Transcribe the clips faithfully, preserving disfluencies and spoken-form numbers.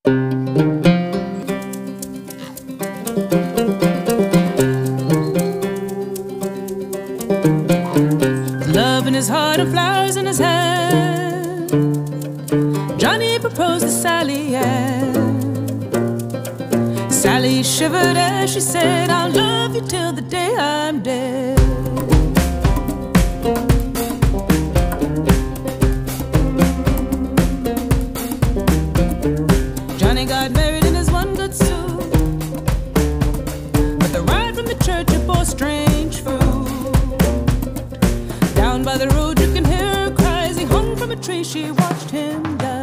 Love in his heart and flowers in his hand, Johnny proposed to Sally Ann. Sally shivered as she said, I'll love you till the day I'm dead. Johnny got married in his one good suit, but the ride from the church it bore strange fruit. Down by the road you can hear her cry as he hung from a tree. She watched him die.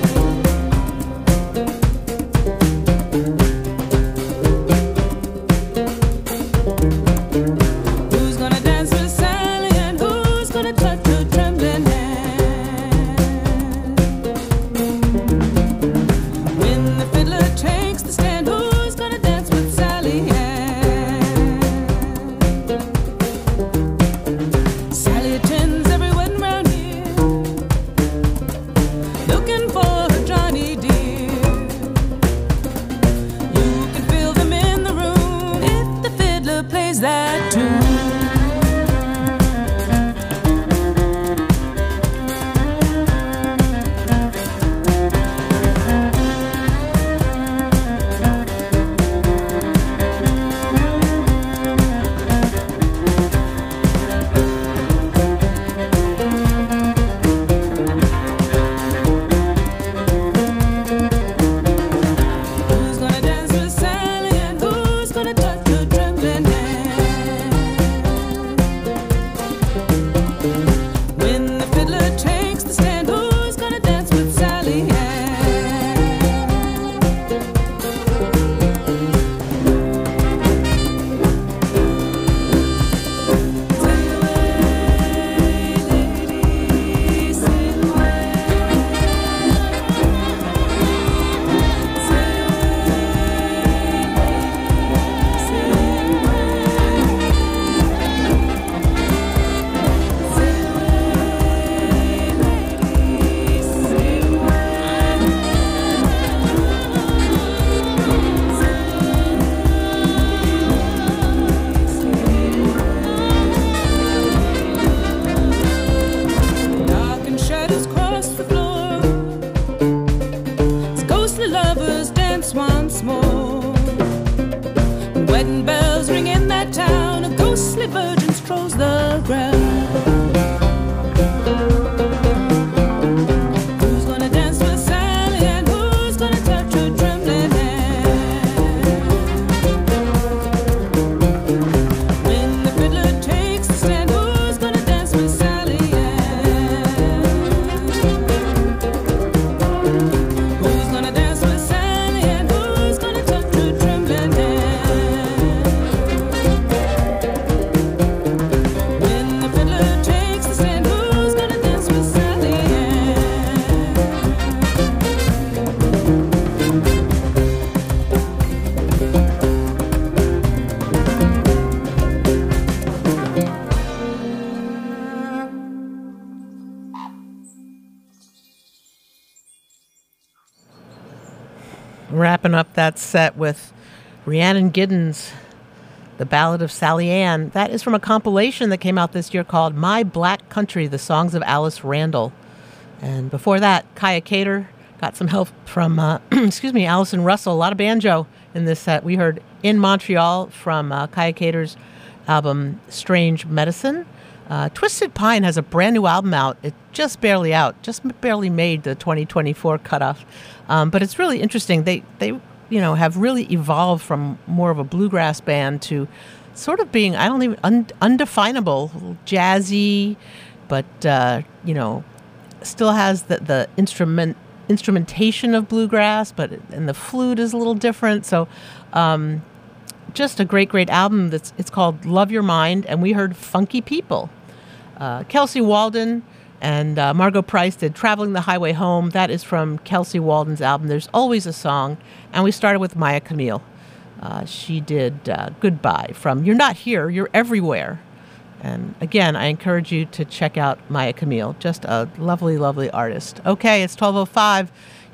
Who's gonna dance with Sally and who's gonna touch her trembling hand? When the fiddler takes the stand, who's gonna dance with Sally Ann? Sally attends every wedding round here, looking for her Johnny dear. You can feel them in the room if the fiddler plays that tune. Who's gonna dance with Sally and who's gonna touch her trembling hand? When the fiddler takes the stand, who's gonna dance with Sally Ann? Sail away, lady, sail away. Sail Dark and shadows cross the floor as ghostly lovers dance once more. When wedding bells ring in that town, a ghostly virgin strolls the ground. Who's gonna dance with Sally and who's gonna touch her trembling hand? When the fiddler takes the stand, who's gonna dance with Sally Ann? Who's gonna dance with Sally and who's gonna touch her trembling hand? When the fiddler takes the stand, who's gonna dance with Sally Ann? Wrapping up that set with Rhiannon Giddens, The Ballad of Sally Ann. That is from a compilation that came out this year called My Black Country, The Songs of Alice Randall. And before that, Kaya Cater got some help from, uh, excuse me, Allison Russell. A lot of banjo in this set. We heard In Montreal from uh, Kaya Cater's album Strange Medicine. Uh, Twisted Pine has a brand new album out. It's just barely out, just barely made the twenty twenty-four cutoff. Um, but it's really interesting. They, they, you know, have really evolved from more of a bluegrass band to sort of being, I don't even, un, undefinable, jazzy, but, uh, you know, still has the, the instrument instrumentation of bluegrass, but and the flute is a little different. So um, just a great, great album. That's It's called Love Your Mind, and we heard Funky People. Uh, Kelsey Walden and uh, Margot Price did Traveling the Highway Home. That is from Kelsey Walden's album There's Always a Song. And we started with Maya Camille. Uh, she did uh, Goodbye from You're Not Here, You're Everywhere. And again, I encourage you to check out Maya Camille. Just a lovely, lovely artist. Okay, it's twelve oh five.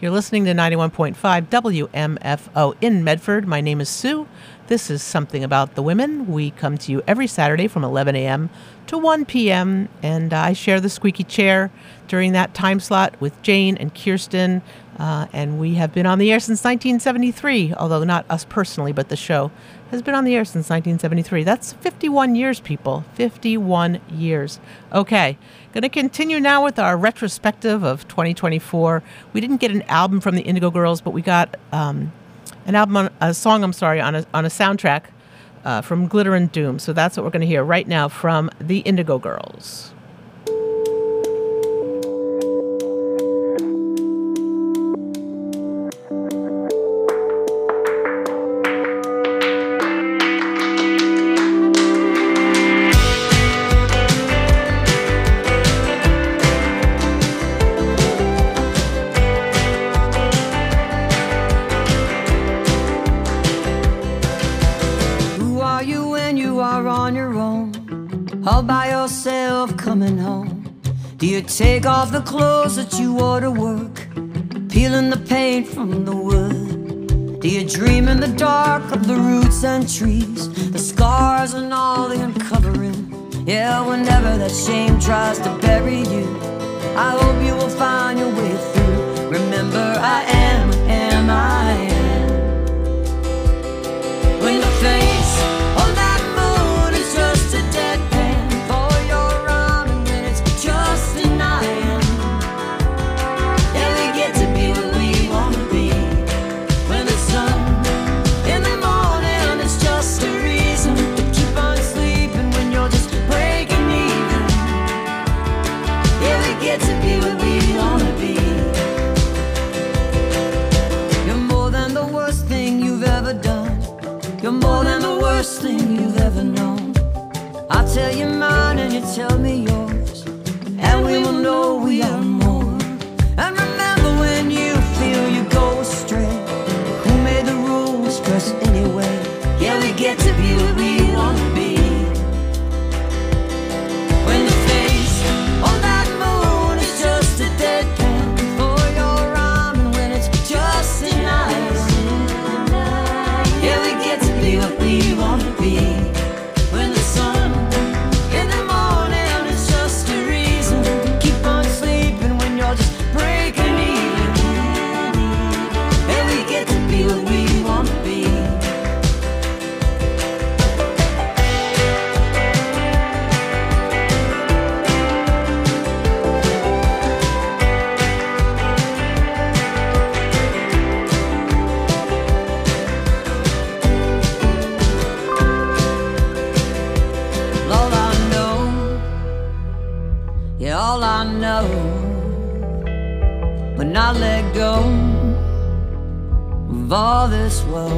You're listening to ninety-one point five W M F O in Medford. My name is Sue. This is Something About the Women. We come to you every Saturday from eleven a.m. to one p.m., and I share the squeaky chair during that time slot with Jane and Kirsten, uh, and we have been on the air since nineteen seventy-three, although not us personally, but the show has been on the air since nineteen seventy-three. That's fifty-one years, people. fifty-one years. Okay, going to continue now with our retrospective of twenty twenty-four. We didn't get an album from the Indigo Girls, but we got um, an album, on, a song, I'm sorry, on a, on a soundtrack uh, from Glitter and Doom. So that's what we're going to hear right now from the Indigo Girls. All by yourself coming home. Do you take off the clothes that you wore to work, peeling the paint from the wood? Do you dream in the dark of the roots and trees, the scars and all the uncovering? Yeah, whenever that shame tries to bury you, I hope you will find your way through. Remember, I am, am, I am. When the face on that moon is just a dead You're more than the worst thing you've ever known. I'll tell you mine and you tell me yours, and we will know we are more. And remember when you feel you go astray, who made the rules for us anyway? Yeah, we get to be what we want to be. When the face on that moon is just a deadpan for your rhyme, and when it's just an eye, yeah, we get to be what we want to be. When the sun in the morning is just a reason to keep on sleeping when you're just breaking even. Yeah, we get to be what we want to be. All I know, when I let go of all this woe,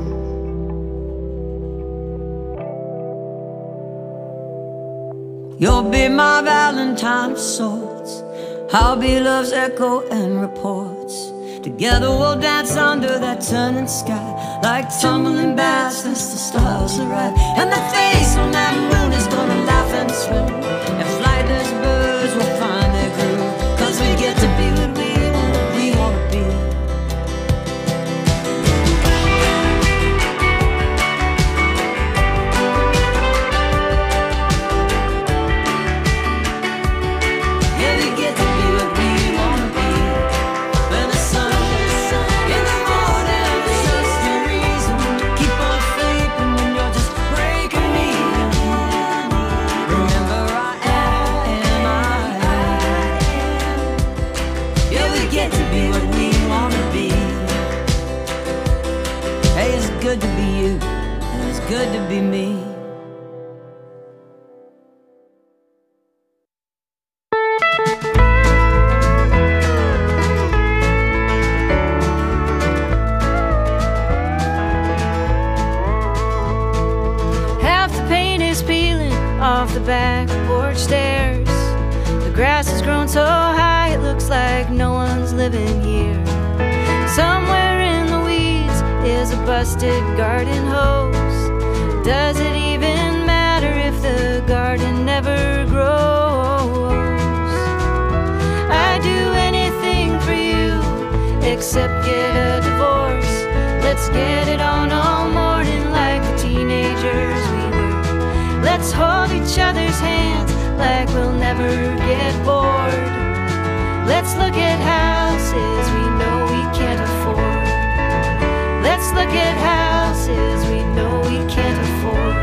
you'll be my Valentine of sorts, I'll be love's echo and reports. Together we'll dance under that turning sky, like tumbling bass as the stars arrive. And the face on that moon is gonna laugh and swim, and flightless birds will find their groove, 'cause we get to be what we want, we want to be. Yeah, we get to be what we want to be. When the sun in the morning is just a reason to keep on sleeping when you're just breaking even. Remember, I am, I am. Yeah, we get to be what we want to be. Hey, it's good to be you, and it's good to be me. Half the paint is peeling off the back porch stairs. The grass has grown so high it looks like no one's living here. Somewhere in the weeds is a busted garden hose. Does it even matter if the garden never grows? I'd do anything for you except get a divorce. Let's get it on all morning like the teenagers we were. Let's hold each other's hands like we'll never get bored. Let's look at houses we know we can't afford. Let's look at houses we know we can't afford.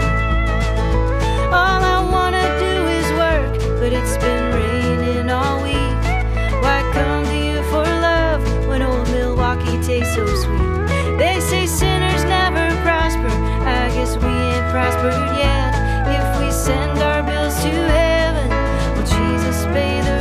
All I wanna do is work, but it's been raining all week. Why come to you for love when old Milwaukee tastes so sweet? They say sinners never prosper. I guess we ain't prospered yet. If we send our bills to heaven, will Jesus pay the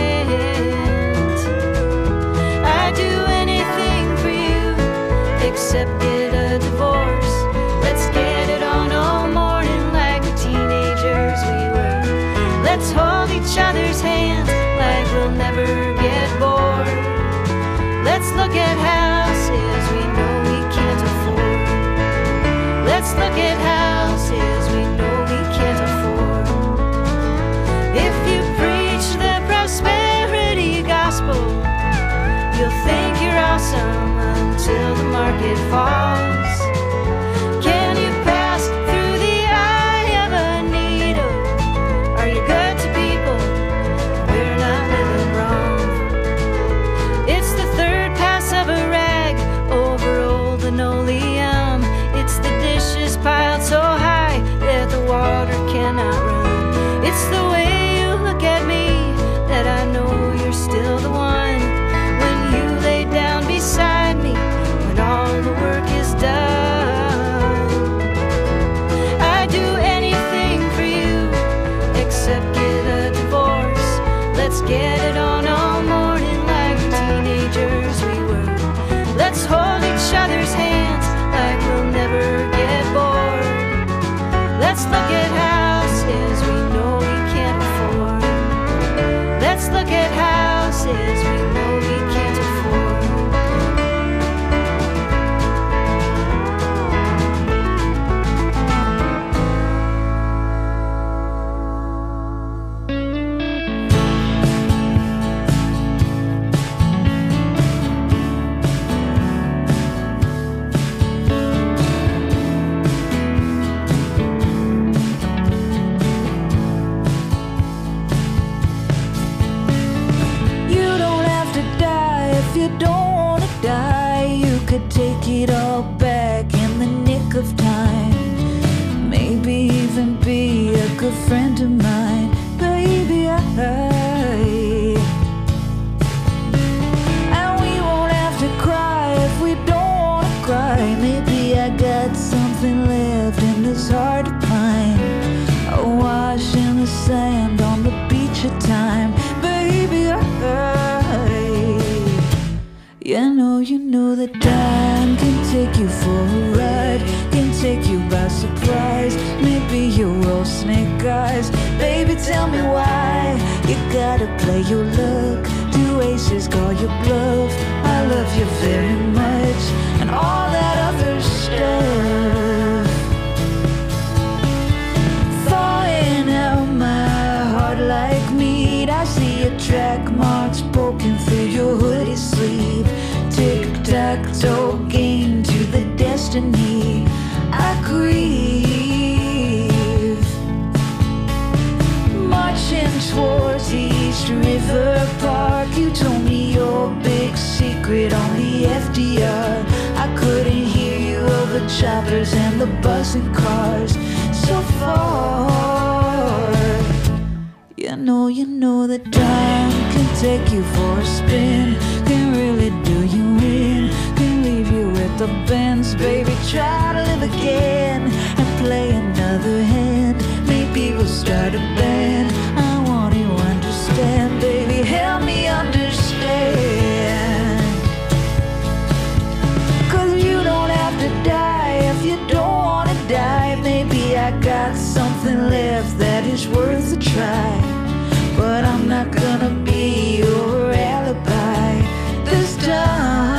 rent? I'd do anything for you except get a divorce. Let's get it on all morning like the teenagers we were. Let's hold each other's hands like we'll never get bored. Let's look at houses we know we can't afford. Let's look at houses we know we can't afford. If you preach the prosperity gospel, you'll think you're awesome until the market falls. Can you pass through the eye of a needle? Are you good to people? We're not living wrong. It's the third pass of a rag over old linoleum. It's the dishes piled so high that the water cannot run. It's the way you look at me that I know you're still the one. When you lay down beside me, when all the work is done, I'd do anything for you except get a divorce. Let's get it on all morning like the teenagers we were. Let's hold each other's hands like we'll never get bored. Let's look at houses we know we can't afford. Let's look at houses we know we can't afford. You don't have to die if you don't want to die. You could take it all back in the nick of time. Maybe even be a good friend of mine, baby. I And we won't have to cry if we don't want to cry. Maybe I got something left in this heart of pine. A wash in the sand on the beach of time, baby. I You know, you know that time can take you for a ride, can take you by surprise. Maybe you're all snake eyes, baby, tell me why you gotta play your luck. Two aces call your bluff. I love you very much, and all that other stuff. Thawing out my heart like meat. I see your track marks poking through your hoodie sleeve. Tic-tac-toe game to the destiny I grieve. Marching towards East River Park, you told me your big secret on the F D R. I couldn't hear you over choppers and the buzzing cars so far. You know, you know that time can take you for a spin, can really do you in, can leave you at the bends. Baby, try to live again and play another hand. Maybe we'll start a band. I want you to understand, baby, help me understand. Cause you don't have to die if you don't wanna die. Maybe I got something left that is worth a try, but I'm not gonna be your alibi this time.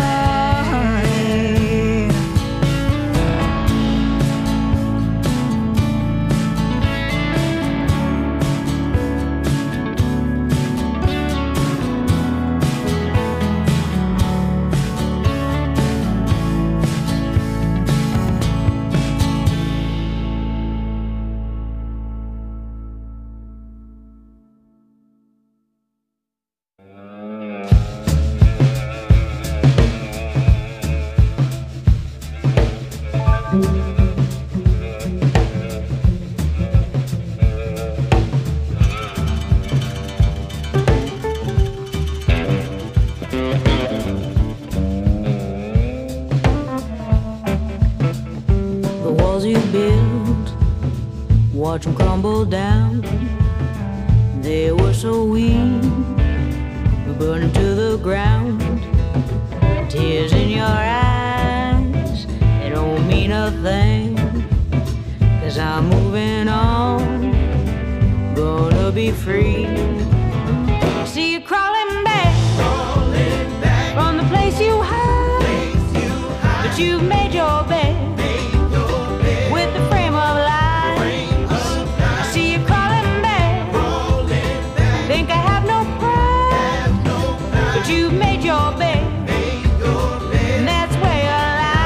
watch them crumble down. They were so weak, we burned to the ground. Tears in your eyes, they don't mean a thing, 'cause I'm moving on, gonna be free. See you crawling back, crawling back from the place you hide, place you hide. But you've made your bed, made your bed with the frame of lies. Frame of lies. I see you crawling back, crawling back. Think I have no pride, have no pride. But you've made your bed, made your bed, and that's where your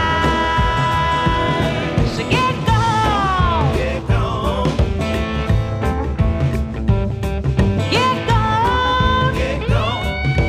lies. So get gone, get gone. Get gone, get gone.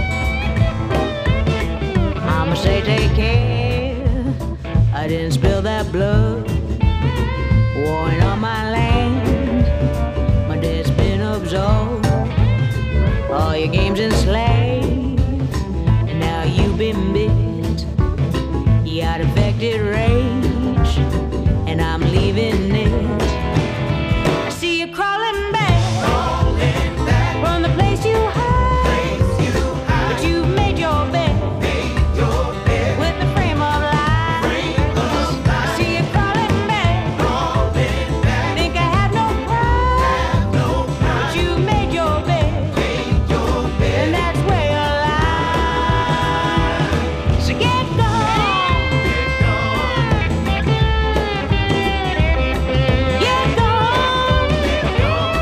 Mama say take care, I didn't spill that blood. Warring on my land, my debt's been absolved. All your games enslaved, and now you've been bit. You got infected rage, and I'm leaving it. I see you crawling back, crawling back from the place you hide, place you hide. But you've made your bed, made your bed with the frame of lies. Frame of lies. I see you crawling back, crawling back. Think I have no pride, have no pride. But you've made your bed, made your bed, and that's where your lies. So get gone, get gone. Get gone, get gone.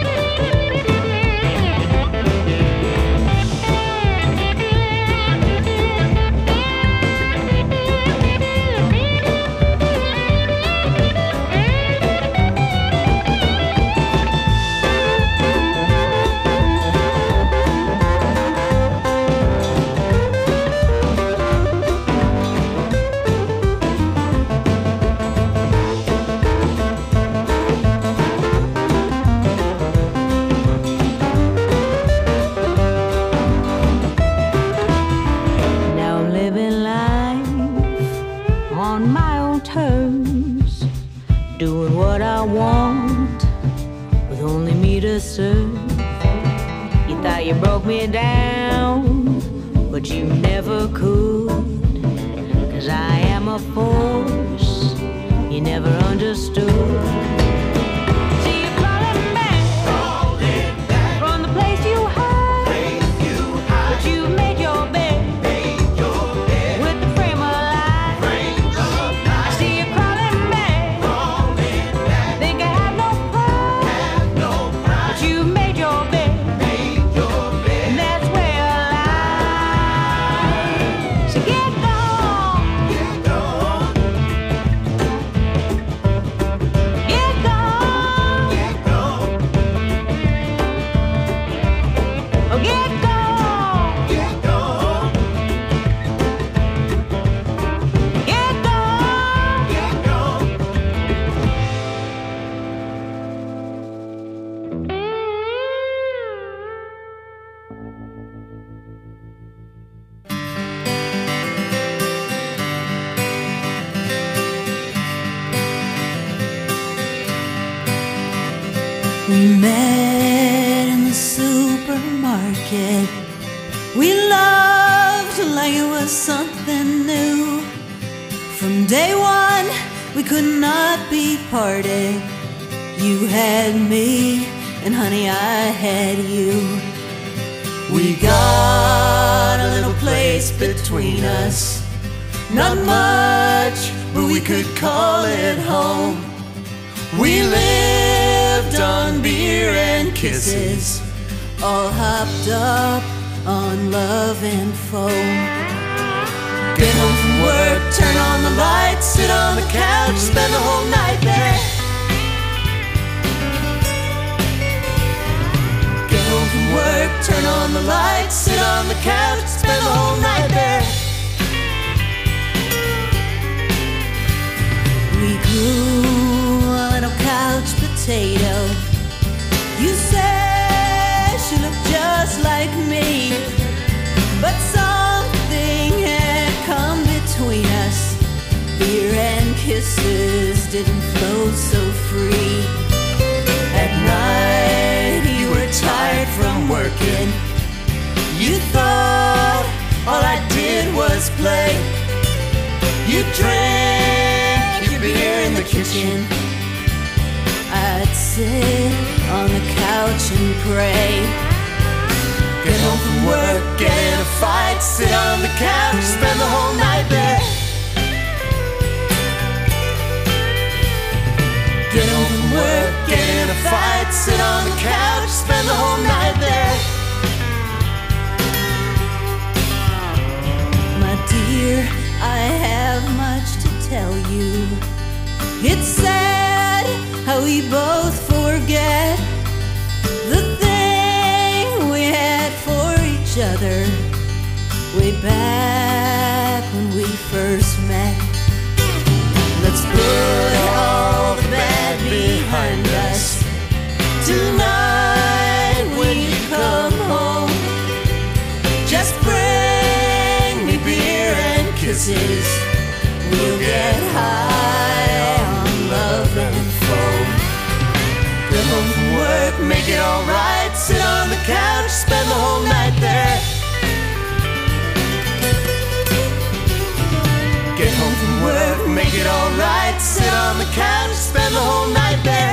Now I'm living life on my own terms, doing what I want with only me to serve. You thought you broke me down, but you never could, 'cause I am a force you never understood. See you crawling back, crawling back from the place you hide, place you hide. But you've made your bed, made your bed with the frame of lies. Frame of lies. I see you crawling back, crawling back. Think I have no pride, have no pride. But you've made your bed, made your bed, and that's where your lies. So get gone, get gone. Get gone, get gone. Oh, get gone, get gone. Get gone, get gone. We met in the supermarket. We loved like it was something new. From day one, we could not be parted. You had me, and honey, I had you. We got a little place between us. Not much, but we could call it home. We lived on beer and kisses, all hopped up on love and foam. Get home from work, turn on the lights, sit on the couch, spend the whole night there. Get home from work, turn on the lights, sit on the couch, spend the whole night there. We grew a little couch potato. You said she looked just like me, but something had come between us. Beer and kisses didn't flow so free. night you were tired from working. You thought all I did was play. You drank your beer in the kitchen. I'd sit on the couch and pray. Get home from work, get in a fight, sit on the couch, spend the whole night there. Get home from work, get in a fight, sit on the couch, spend the whole night there. My dear, I have much to tell you. It's sad how we both forget the thing we had for each other way back when we first met. Let's put all the bad behind us tonight when you come home. Just bring me beer and kisses. We'll get high on love and foam. Get home from work, make it alright, sit on the couch, spend the whole night there. Get home from work, make it alright, sit on the couch, spend the whole night there.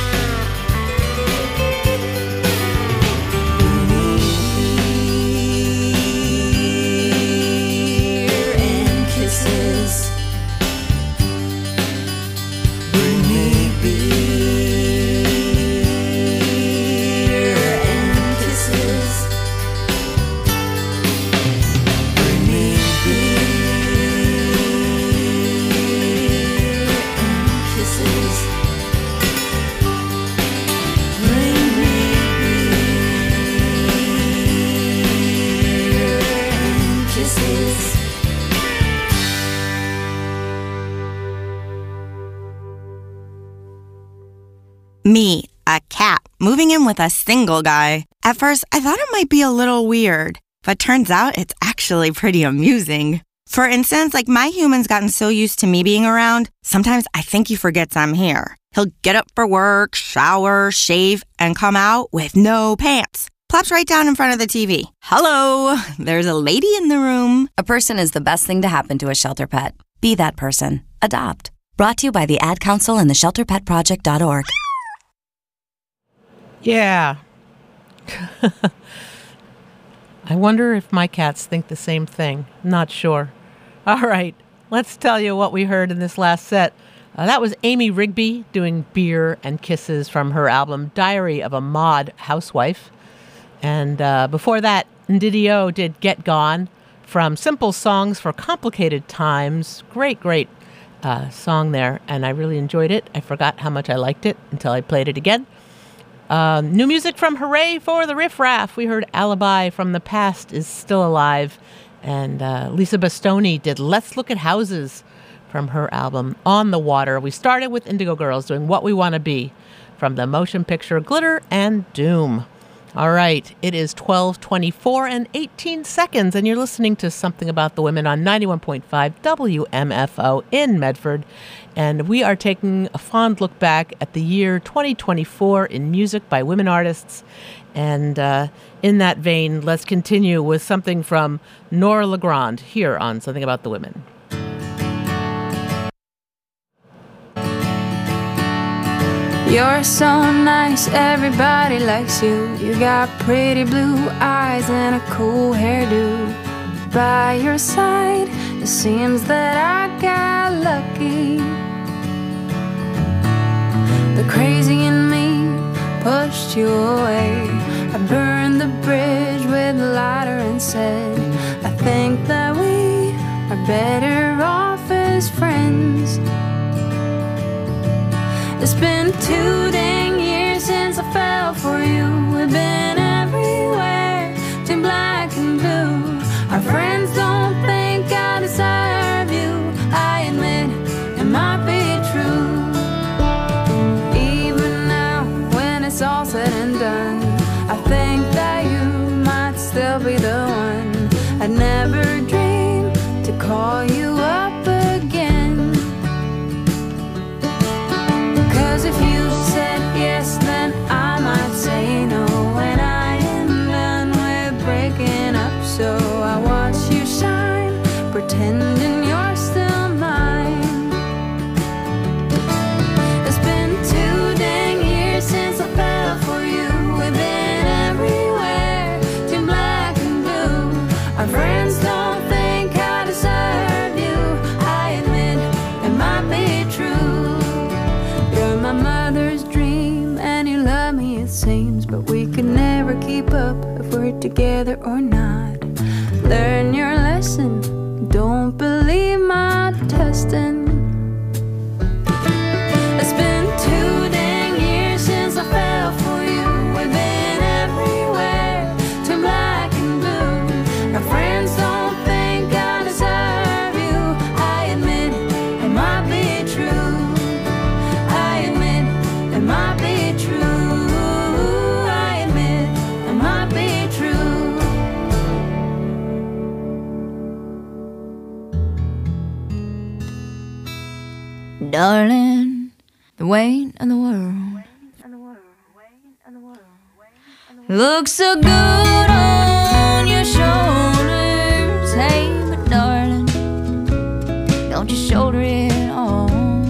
Beer and kisses. Bring me beer and kisses. Bring me beer. Me, a cat, moving in with a single guy. At first, I thought it might be a little weird, but turns out it's actually pretty amusing. For instance, like my human's gotten so used to me being around, sometimes I think he forgets I'm here. He'll get up for work, shower, shave, and come out with no pants. Plops right down in front of the T V. Hello, there's a lady in the room. A person is the best thing to happen to a shelter pet. Be that person. Adopt. Brought to you by the Ad Council and the shelter pet project dot org. Yeah. I wonder if my cats think the same thing. Not sure. All right, let's tell you what we heard in this last set. Uh, that was Amy Rigby doing Beer and Kisses from her album Diary of a Mod Housewife. And uh, before that, Ndidio did Get Gone from Simple Songs for Complicated Times. Great, great uh, song there, and I really enjoyed it. I forgot how much I liked it until I played it again. Uh, new music from Hooray for the Riff Raff. We heard Alibi from The Past is Still Alive. And uh, Lisa Bastoni did Let's Look at Houses from her album On the Water. We started with Indigo Girls doing What We Want to Be from the motion picture Glitter and Doom. All right, it is twelve twenty-four and eighteen seconds, and you're listening to Something About the Women on ninety-one point five W M F O in Medford. And we are taking a fond look back at the year twenty twenty-four in music by women artists. And uh, in that vein, let's continue with something from Nora Legrand here on Something About the Women. You're so nice, everybody likes you. You got pretty blue eyes and a cool hairdo. By your side, it seems that I got lucky. The crazy in me pushed you away. I burned the bridge with a lighter and said, I think that we are better off as friends. It's been two dang years since I fell for you. We've been everywhere, too black and blue. Our friends don't think I deserve you. I admit it might be true. Even now, when it's all said and done, I think that you might still be the one. I'd never dream to call you up again. 'Cause if you said together or not. Learn your lesson, don't believe my testing. It's been two dang years since I fell for you. We've been everywhere, turned black and blue. Our friends don't think I deserve you. I admit it might be true. I admit it might be true. I admit it might be true. Darling, the weight of the world looks so good on your shoulders. Hey, but darling, don't you shoulder it all.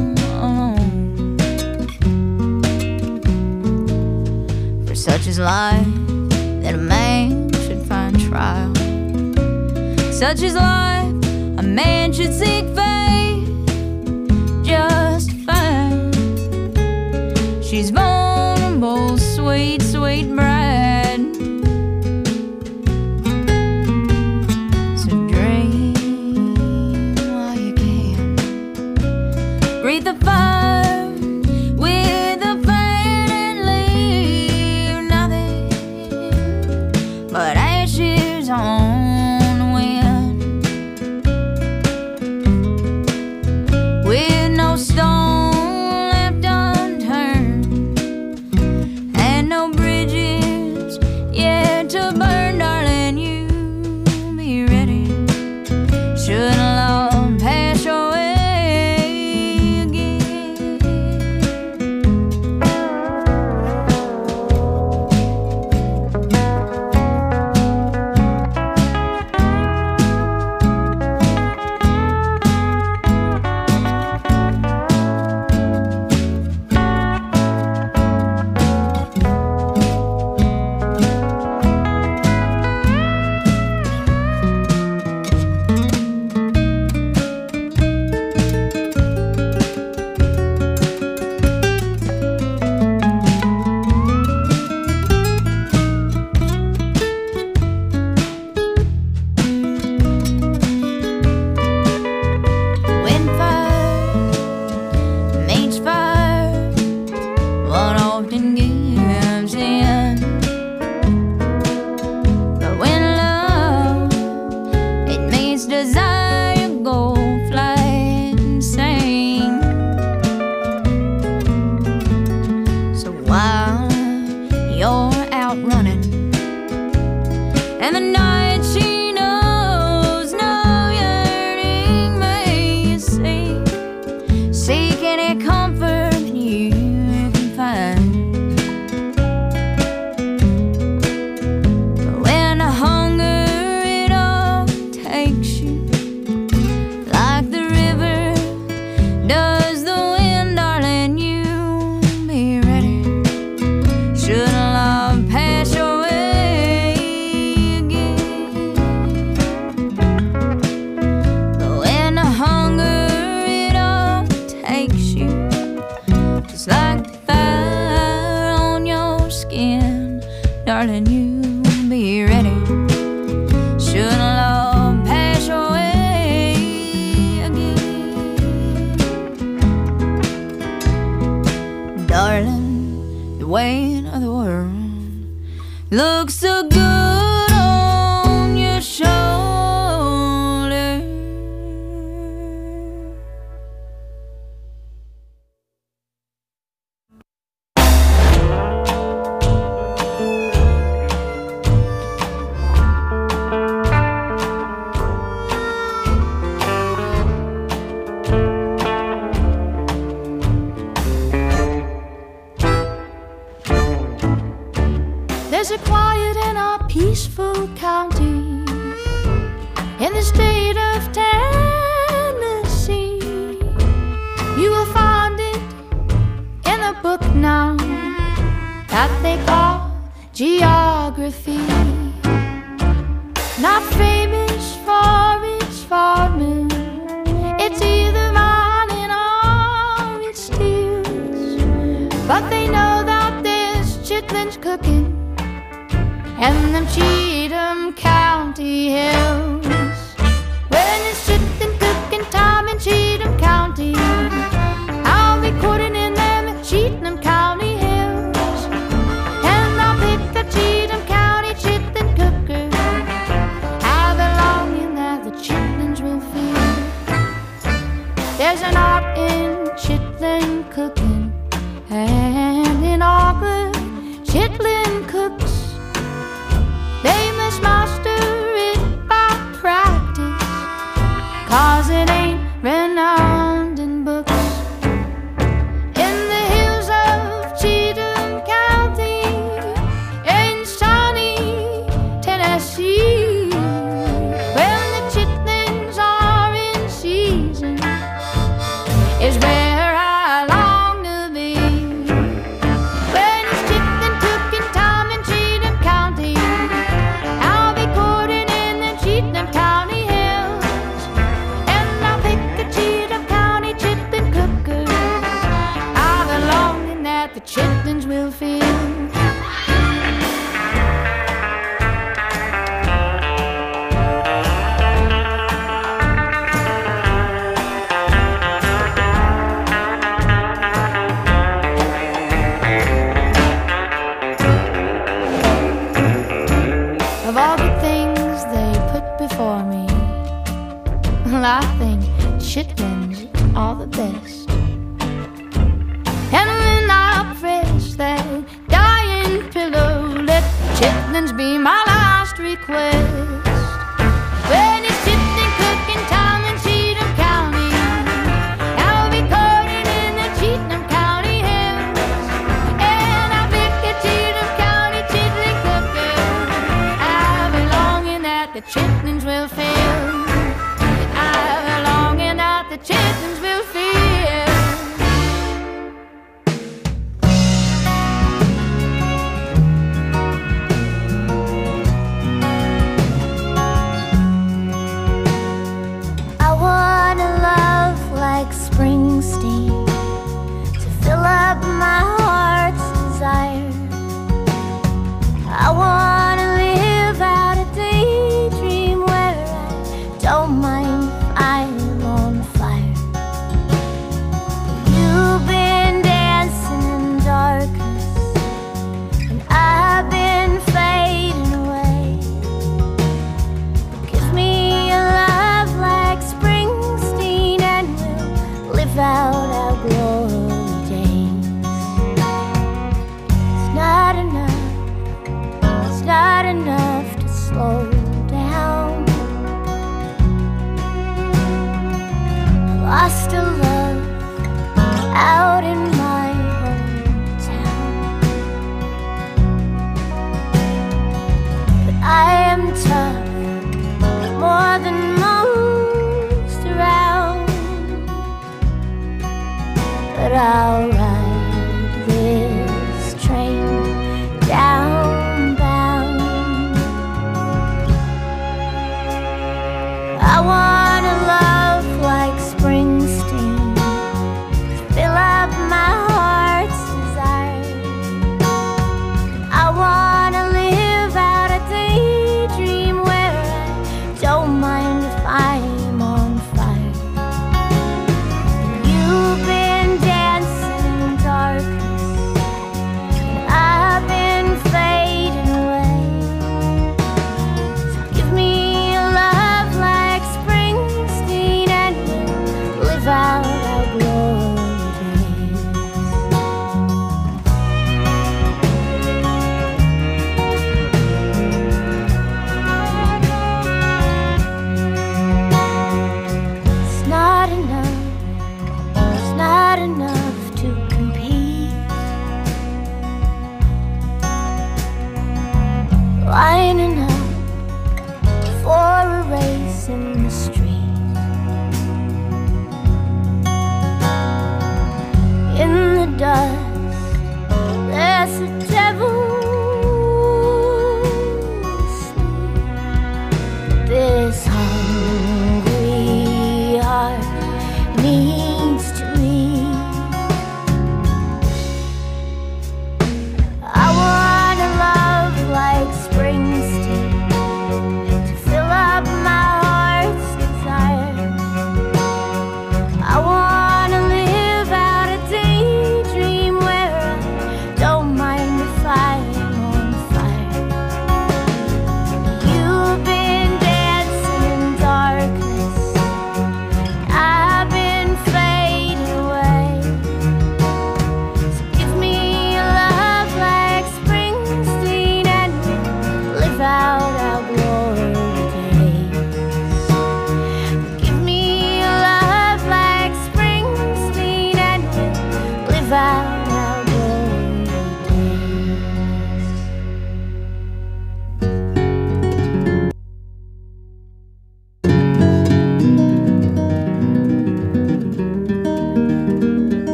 For such is life, that a man should find trial. Such is life, a man should seek faith just fine. She's vulnerable, sweet, sweet bride. So dream while you can. Breathe the fire with the pain and leave nothing but ashes on the wind. With no stone left unturned and no bridges yet to burn, darling, you be ready should love pass your way again. When fire meets fire, one often gives in. But when love, it meets desire, you go flat insane. So while you're out running and the night she knows no yearning may seek, seek any comfort that you can find. But when the hunger it all takes you, like the river does the wind, darling, you be ready should love pass your way again. But when the hunger it all takes you, just like the fire on your skin, darling, you be ready should love pass your way again. Darling, the weight of the world looks so good on your shoulder. There's a quiet and a peaceful county in the state of Tennessee. You will find it in a book now that they call geography. Not famous for its farming, it's either mining or it's steels. But they know that there's chitlins cooking and them Cheatham County hills. When it's chitlin' cooking time in Cheatham County, I'll be courting in them Cheatham County hills, and I'll pick a Cheatham County chitlin' cooker, have the longing that the chitlins will feel. There's an art in chitlin' cooking, and in all good chitlin' cooks, they must master it by practice, 'cause it ain't renowned in books. In the hills of Cheatham County, in sunny Tennessee, when the chitlins are in season, is where I long to be. When it's chitlin' cooking time in Cheatham County, I'll be courting in the Cheatham County hills, and I'll pick a Cheatham County chitlin' cooker, I'll be longing that the chitlins will feel. Of all the things they put before me, well, I think chitlins are the best. And when I press that dying pillow, let chitlins be my last request. When it's chitlin' cooking time in Cheatham County, I'll be courting in the Cheatham County hills, and I'll pick a Cheatham County chitlin' cooker, I'll be longing that the chitlins will feel. I'll be longing that the chitlins will feel. I wanna love like Springsteen, to fill up my heart's desire. I wanna live out a daydream where I don't mind if I'm on fire. You've been dancing in darkness, and I've been fading away. Give me a love like Springsteen, and we'll live out our glory days. It's not enough, it's not enough to slow down. I lost a love out in my hometown, but I am tough, more than most around. But I'll ride this train downbound. I wanna love like Springsteen, fill up my heart's desire. I wanna live out a daydream where I don't mind if I'm on fire. You've been dancing in darkness, and I've been fading away. So give me a love like Springsteen, and we'll live out our glory days. It's not enough, it's not enough to compete. Lining up for a race in the street, in the dust, there's a devil asleep. This hungry heart needs to eat.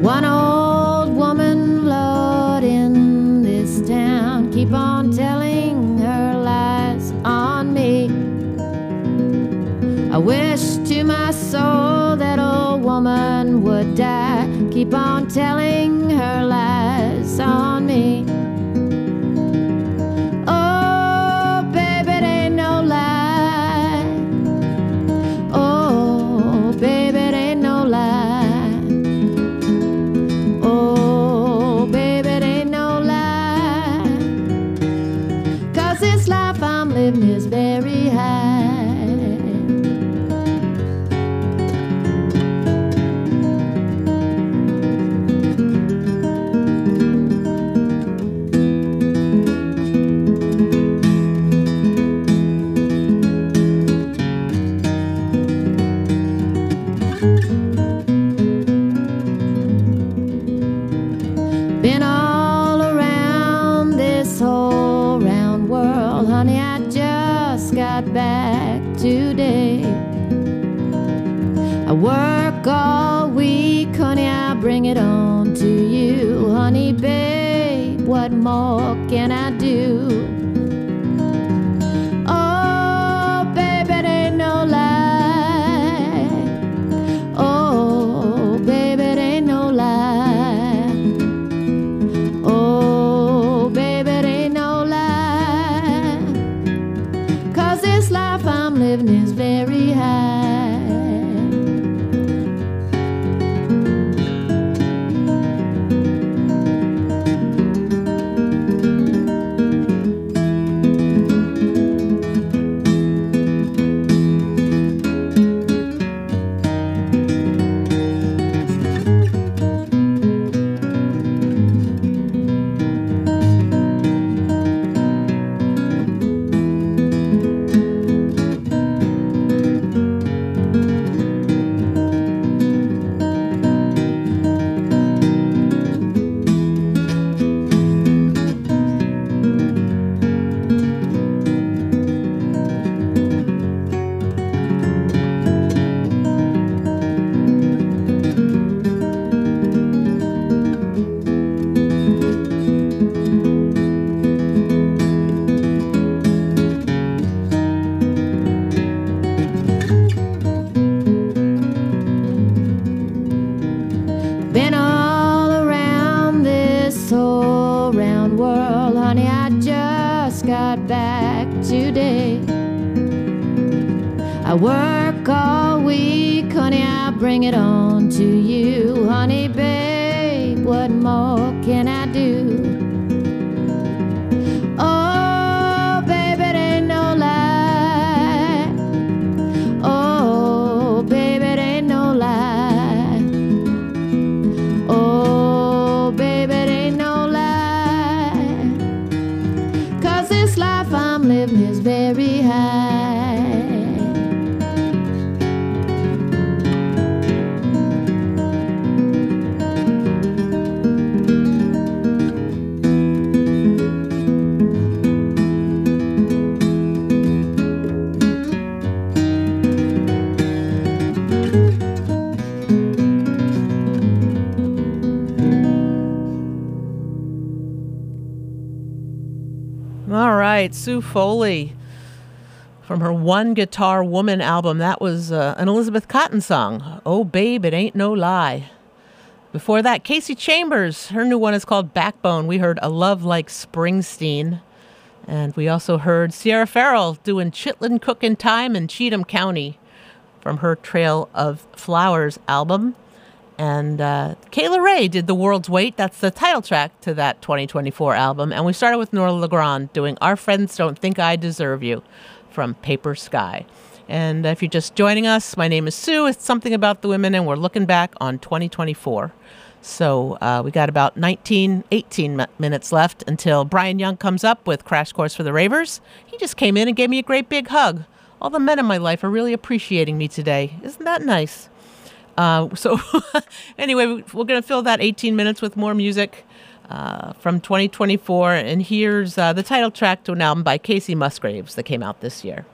One old woman, Lord, in this town, keep on telling her lies on me. I wish to my soul that old woman would die. Keep on telling her lies on me. Oh, baby, it ain't no lie. Oh, baby, it ain't no lie. Oh, baby, it ain't no lie. 'Cause this life I'm living is very high. Been all around this whole round world, honey, I just got back today. I work all week, honey, I bring it on to you. Honey, babe, what more can I do? Oh, baby, it ain't no lie. Oh, baby, it ain't no lie. Oh, baby, it ain't no lie. 'Cause this life I'm living is very high. Been all around this whole round world, honey, I just got back today. I work all week, honey, I bring it on to you. Honey, babe, what more can I do? Oh, baby, it ain't no lie. Oh, baby, it ain't no lie. Oh, baby, it ain't no lie. 'Cause this life I'm living is very high. All right, Sue Foley from her One Guitar Woman album. That was uh, an Elizabeth Cotten song, Oh Babe, It Ain't No Lie. Before that, Casey Chambers, her new one is called Backbone. We heard A Love Like Springsteen. And we also heard Sierra Farrell doing Chitlin Cookin' Time in Cheatham County from her Trail of Flowers album. And uh, Kayla Ray did The World's Weight. That's the title track to that twenty twenty-four album. And we started with Nora Legrand doing Our Friends Don't Think I Deserve You from Paper Sky. And if you're just joining us, my name is Sue. It's Something About the Women, and we're looking back on twenty twenty-four. So uh, we got about nineteen, eighteen minutes left until Brian Young comes up with Crash Course for the Ravers. He just came in and gave me a great big hug. All the men in my life are really appreciating me today. Isn't that nice? Uh, so anyway, we're going to fill that eighteen minutes with more music uh, from twenty twenty-four. And here's uh, the title track to an album by Casey Musgraves that came out this year.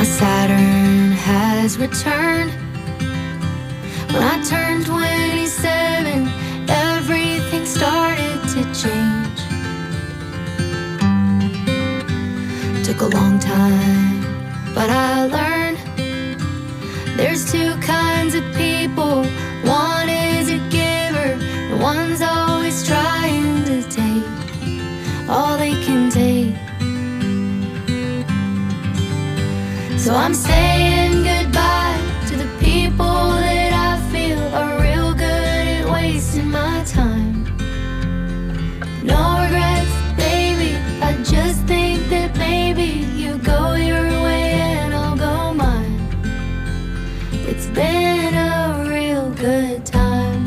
My Saturn has returned. When I turned twenty-seven, everything started to change. Took a long time, but I learned there's two kinds of people. One is a giver, and one's always trying to take all they can take. So I'm saying goodbye to the people that I feel are real good at wasting my time. No regrets, baby, I just think that maybe you go your way and I'll go mine. It's been a real good time.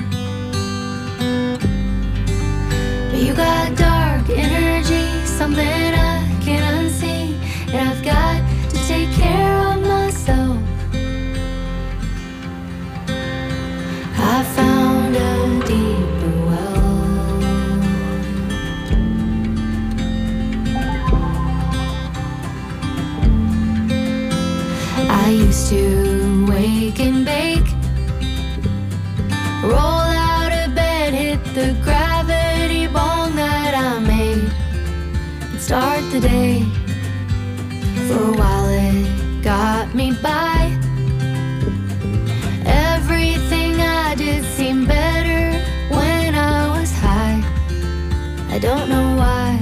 But you got dark energy, something I can't unsee, and I've got to take care of myself. I found a deeper well. I used to wake and bake, roll out of bed, hit the gravity bong that I made, and start the day. For a while it got me by. Everything I did seemed better when I was high. I don't know why.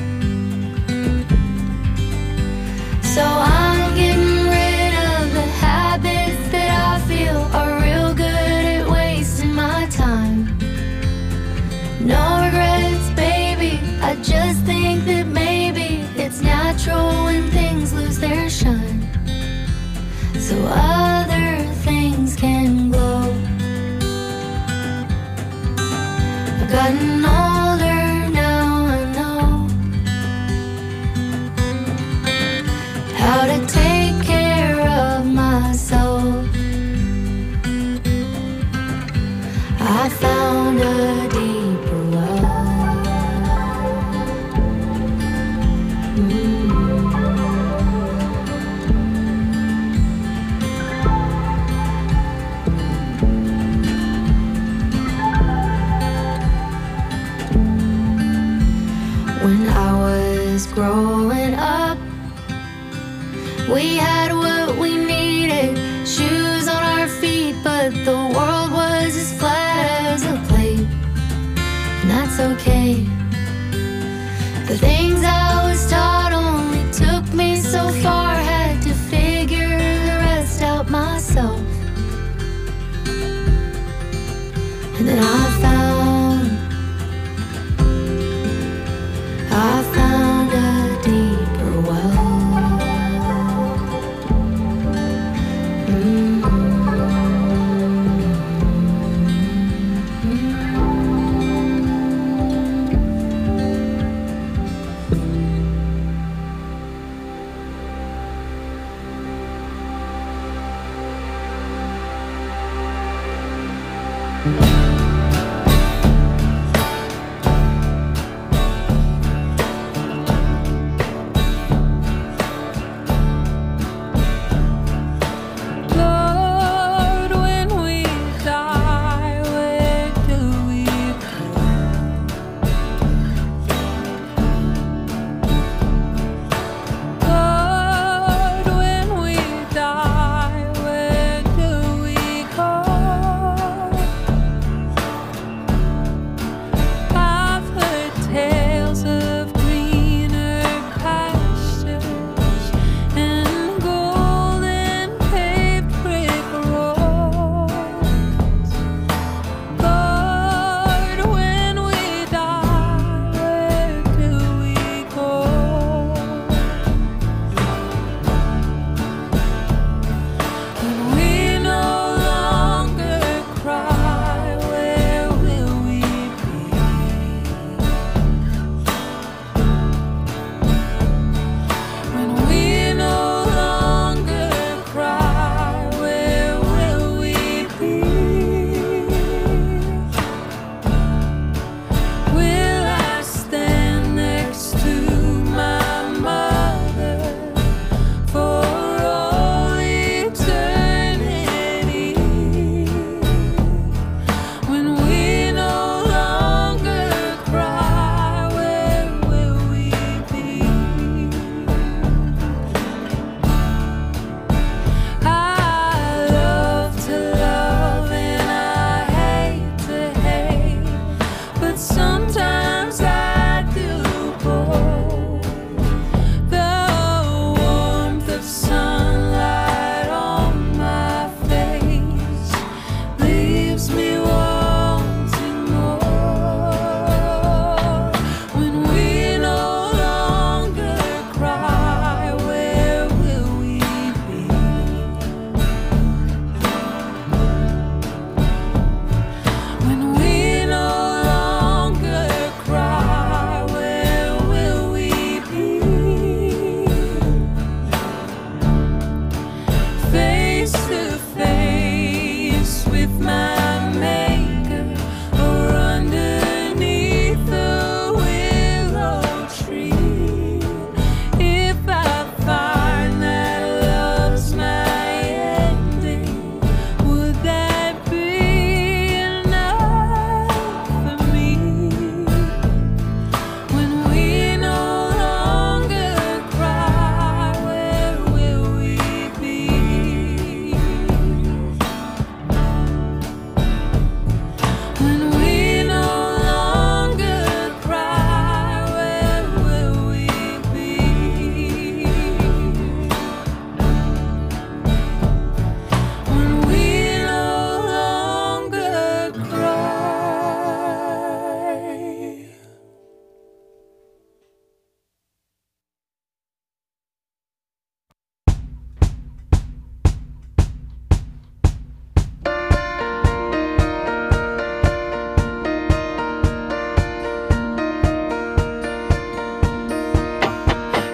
So I'm getting rid of the habits that I feel are real good at wasting my time. No regrets, baby, I just think that maybe it's natural when things lose their shine, so other things can glow. I've gotten older now, I know how to take care of myself. I found a deeper well. Mm. When I was growing up, we had what we needed, shoes on our feet, but the world was as flat as a plate, and that's okay. The things I was taught only took me so far, had to figure the rest out myself. And then I found I found a deeper well. Mm-hmm. Mm-hmm.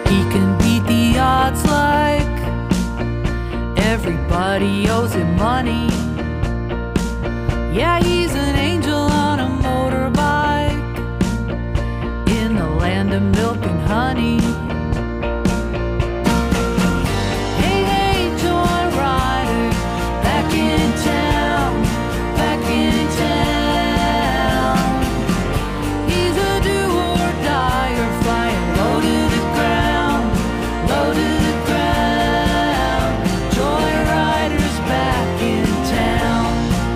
He can beat the odds like everybody owes him money. Yeah, he's an angel on a motorbike in the land of milk and honey. Hey, hey, joy rider, back in town, back in town. He's a do or die or flying low to the ground, low to the ground. Joy rider's back in town.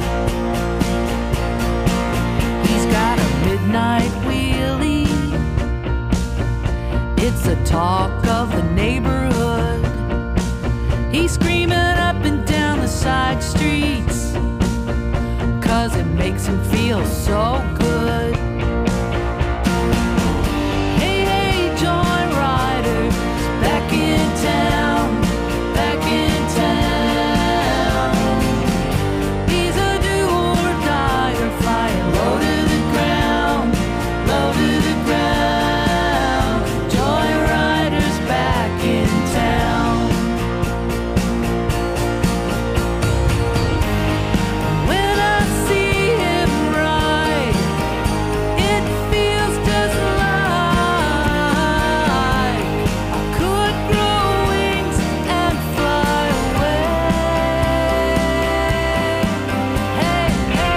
He's got a midnight wheelie. It's the talk of the neighborhood. He's screaming up and down the side streets, 'cause it makes him feel so good. Hey, hey, joy riders, back in town, back in town. He's a do or die or flying low to the ground, low to the ground. Joy riders back in town. When I see him ride, it feels just like I could grow wings and fly away. Hey,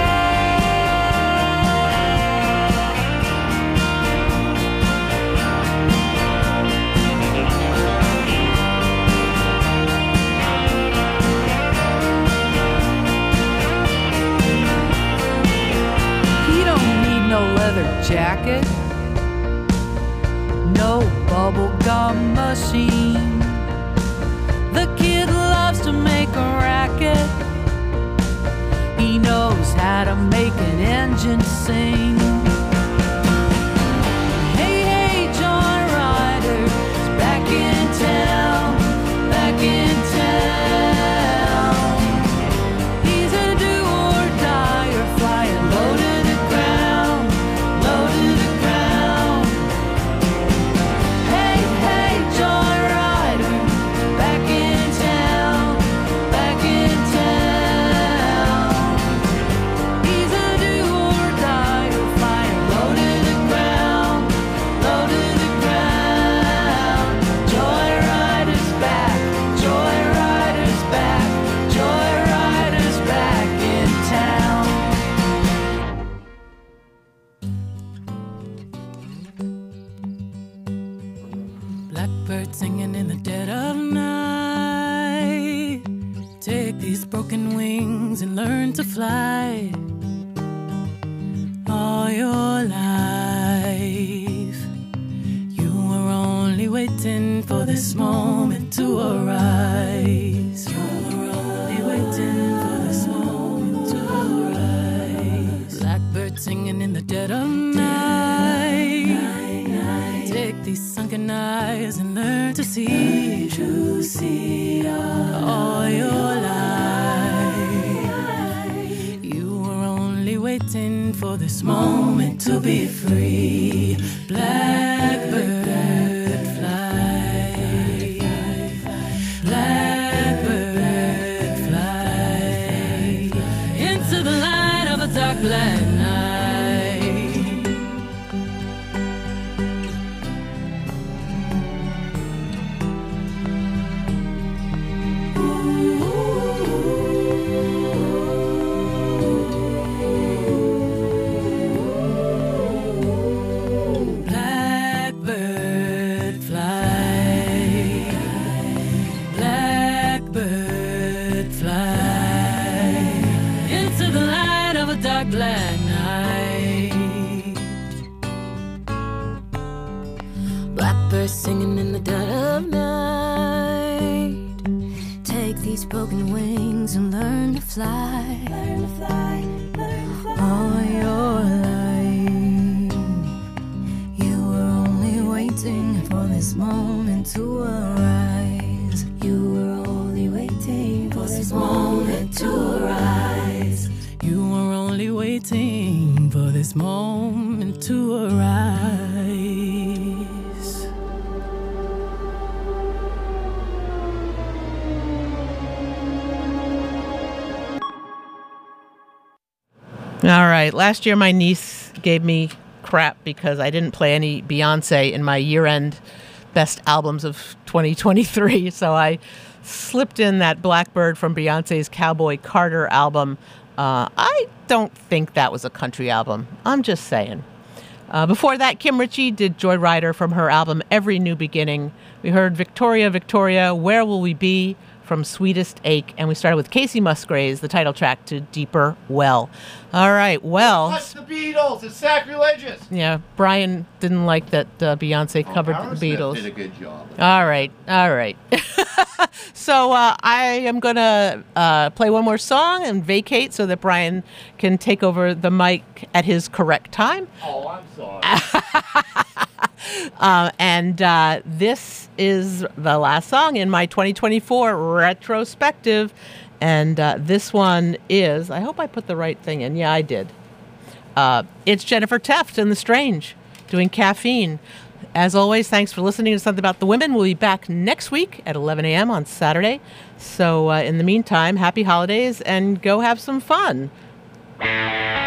he don't need no leather jacket, no bubblegum machine. The kid loves to make a racket. He knows how to make an engine sing. Hey, hey, joy riders, back in town, back in town. He's a do or die or flying low to the ground, low to the ground. Hey, hey, joy rider, back in town, back in town. He's a do or die or flying low to the ground, low to the ground. Joy riders back, joy riders back, joy riders back in town. Blackbird singing in the dead of night. Take these broken wings and learn to fly. All your life, you were only waiting for this moment to arise. You were only waiting for this moment to arise. Blackbird singing in the dead of night. Take these sunken eyes and learn to see, to see all your life. You were only waiting for this moment to be free. Blackbird fly, blackbird fly into the light of a dark black night. Blackbird fly, blackbird fly into the light of a dark black night. Blackbird singing in the dead of night. Take these broken wings and learn to fly. Learn to fly, learn to fly. All your life, you were only waiting for this moment to arise. You were only waiting for this moment to arise. You were only waiting for this moment to arise. All right. Last year, my niece gave me crap because I didn't play any Beyonce in my year-end best albums of twenty twenty-three. So I slipped in that Blackbird from Beyonce's Cowboy Carter album. Uh, I don't think that was a country album. I'm just saying. Uh, before that, Kim Ritchie did Joyrider from her album Every New Beginning. We heard Victoria, Victoria, Where Will We Be from Sweetest Ache. And we started with Casey Musgraves, the title track to Deeper Well. All right, well. Touch the Beatles. It's sacrilegious. Yeah, Brian didn't like that uh, Beyonce Oh, covered Aerosmith the Beatles. did a good job. All right, all right. So uh, I am going to uh, play one more song and vacate so that Brian can take over the mic at his correct time. Oh, I'm sorry. Uh, and uh, this is the last song in my twenty twenty-four retrospective. And uh, this one is, I hope I put the right thing in. Yeah, I did. Uh, it's Jennifer Teft and The Strange doing Caffeine. As always, thanks for listening to Something About the Women. We'll be back next week at eleven a.m. on Saturday. So uh, in the meantime, happy holidays and go have some fun.